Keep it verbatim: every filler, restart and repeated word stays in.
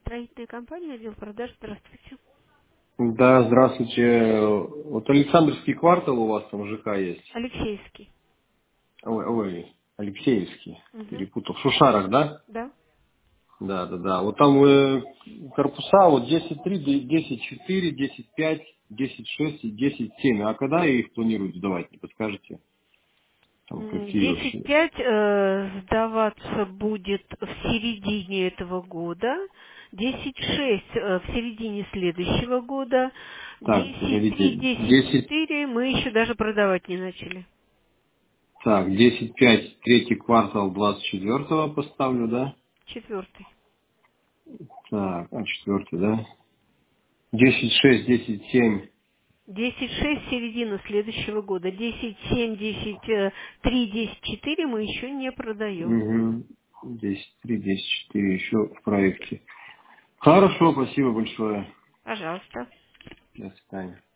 строительная компания, отдел продаж. Здравствуйте. Да, здравствуйте. Вот Александрский квартал у вас там ЖК есть. Алексеевский. Ой, ой, Алексеевский. Угу. Перепутал. В Шушарах, да? Да. Да, да, да. Вот там э, корпуса вот десять три, десять четыре, десять пять, десять шесть и десять семь. А когда их планируют сдавать, не подскажете? Там М, какие десять вообще? пять э, сдаваться будет в середине этого года, десять шесть э, в середине следующего года, Так, десять три, смотрите, десять десять, четыре мы еще даже продавать не начали. так, десять пять, третий квартал двадцать четвертого поставлю, да? Четвертый. Так, а четвертый, да? Десять шесть, десять семь. Десять шесть середина следующего года. Десять семь, десять три, десять четыре мы еще не продаем. Угу. десять три, десять четыре еще в проекте. Хорошо, спасибо большое. Пожалуйста. До свидания.